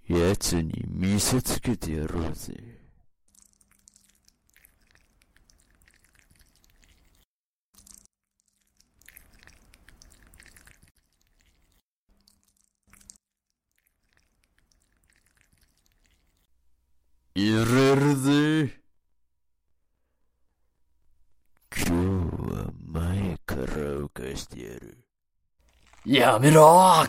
奴に見せつけてやろうぜ。入れるぜ。今日は前から浮かしてやる。 やめろ。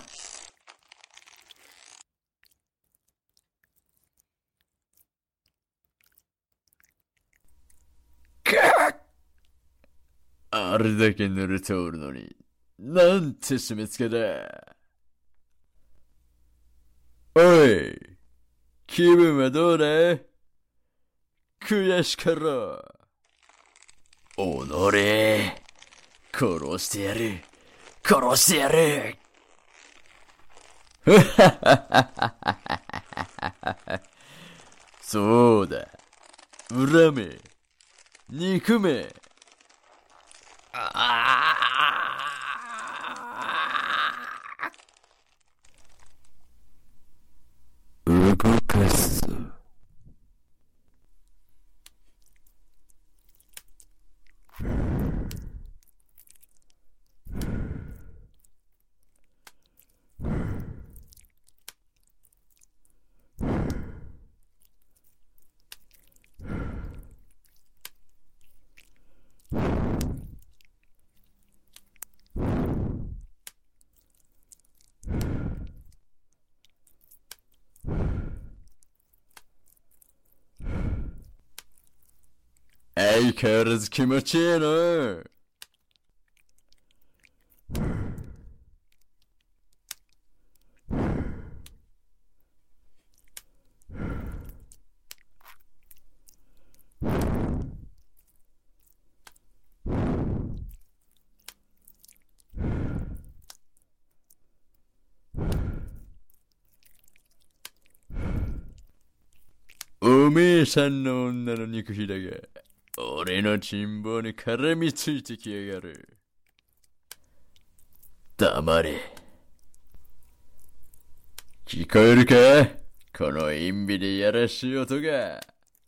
あれだけ濡れておるのに、なんて締め付けだ。おい、気分はどうだ？悔しかろ。 おのれ、殺してやる。殺してやる。 そうだ。恨め。憎め。動かすぞ。相変わらず気持ちいいな。おめえさんの女の肉ひだが俺の珍宝に絡みついてきやがる。 黙れ。 聞こえるか？この陰微でやらしい音が。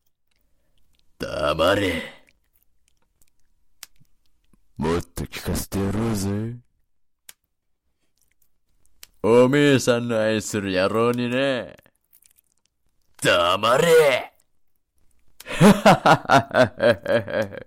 黙れ。 もっと聞かせてやろうぜ。おめえさんの愛する野郎にね。 黙れ。 ははははは。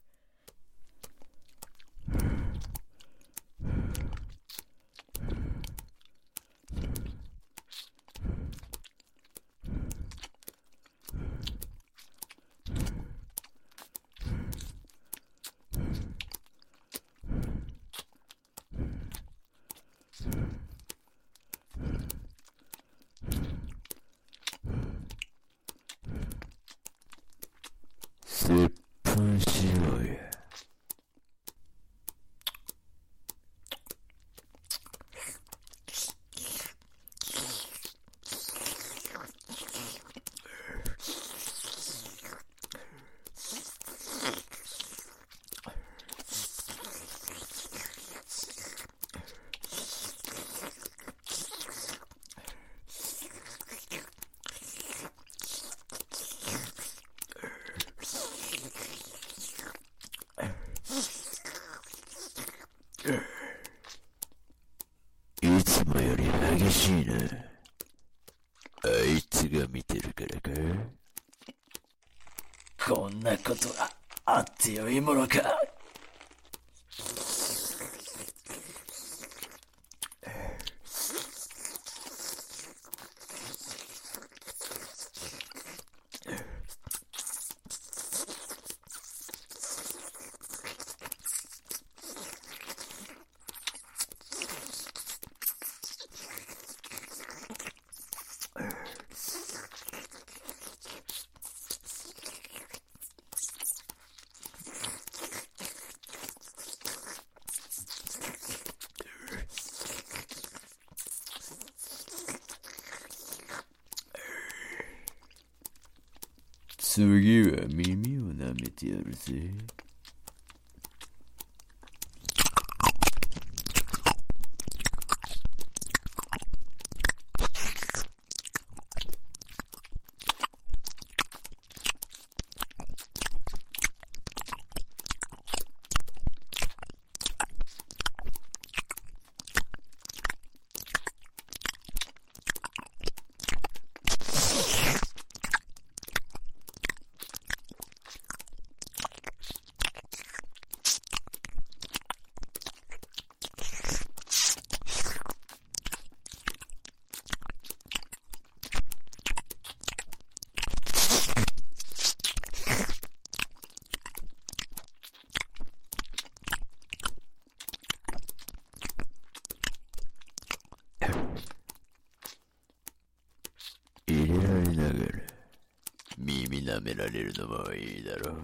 折半しようや。いつもより激しいな。あいつが見てるからか？ こんなことがあってよいものか。 次は耳を舐めてやるぜ。 舐められるのもいいだろう。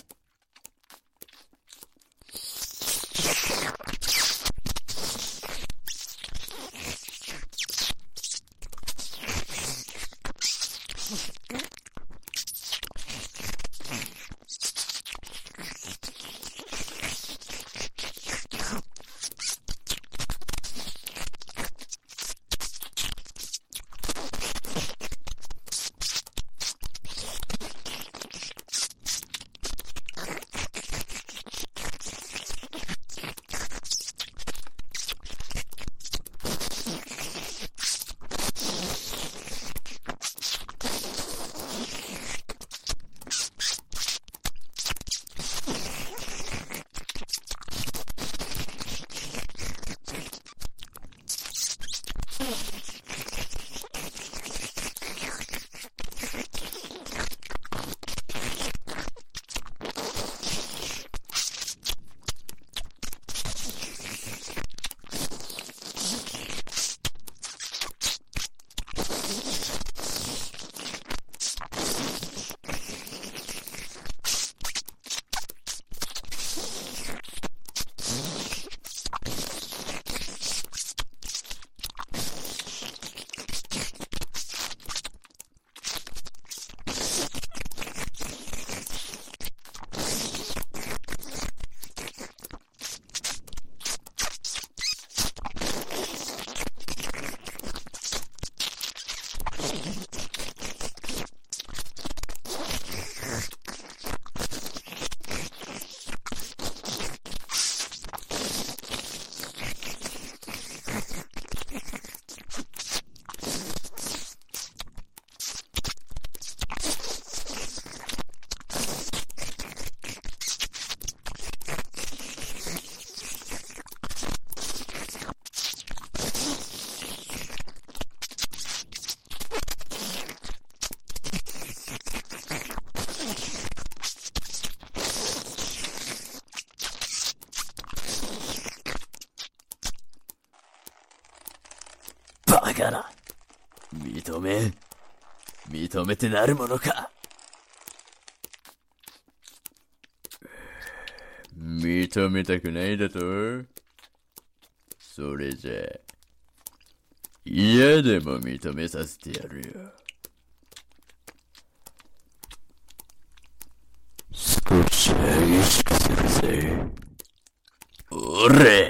バカな。認めてなるものか。 認めたくないだと？それじゃ嫌でも認めさせてやるよ。 少し激しくするぜ。おれ。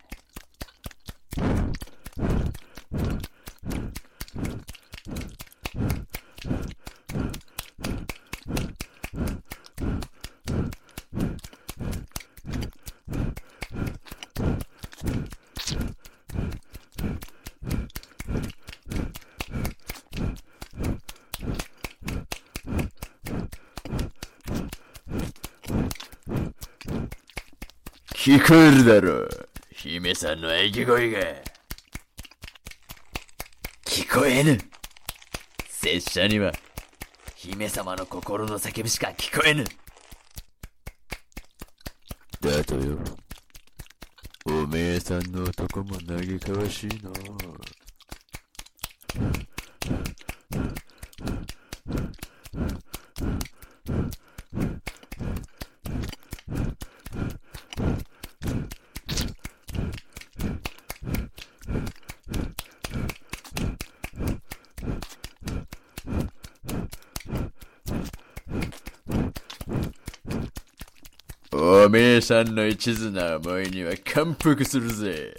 聞こえるだろう、姫さんの喘ぎ声が。 聞こえぬ。 拙者には姫様の心の叫びしか聞こえぬ。 だとよ。おめえさんの男も嘆かわしいな。おめえさんの一途な思いには感服するぜ。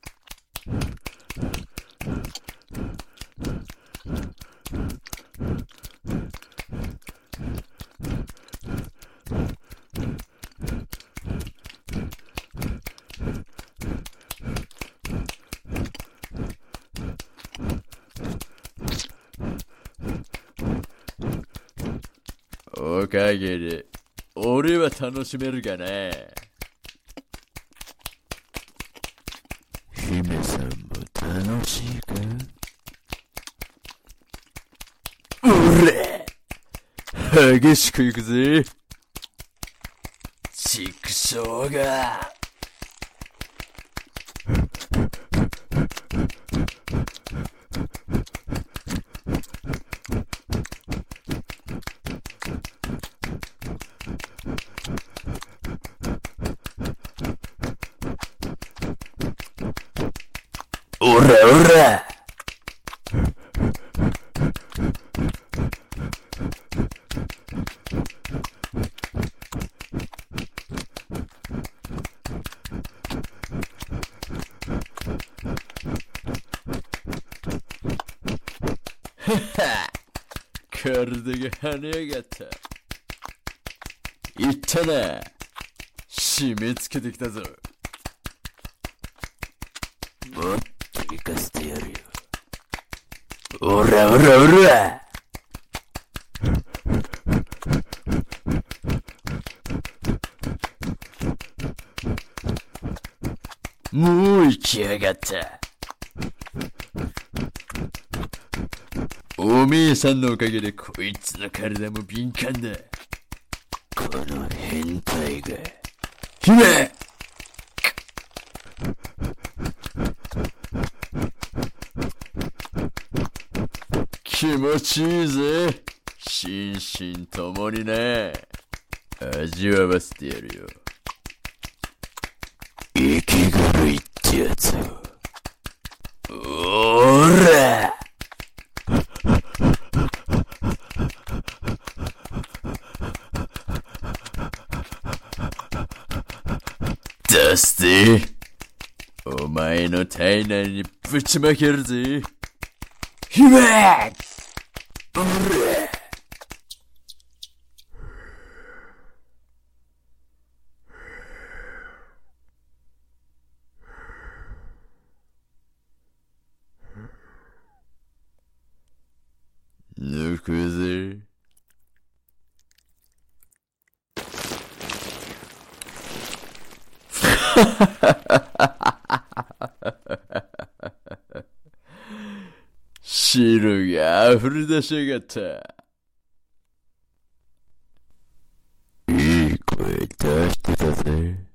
おかげで俺は楽しめるがな。 姫さんも楽しいか？ 俺激しくいくぜ。 畜生が。 オラオラ。 体が跳ね上がった。いったな。締め付けてきたぞ。 もっと行かせてやるよ。オラオラオラ。もう行きやがった。 おめえさんのおかげでこいつの体も敏感だ。 この変態が。姫！ 気持ちいいぜ。心身ともにね。味わわせてやるよ。 生き狂いってやつを。おら！ 出すぜ。お前の体内にぶちまけるぜ。 姫！おら！ 抜くぜ。汁が溢れ出しやがった。 いい声出してたぜ。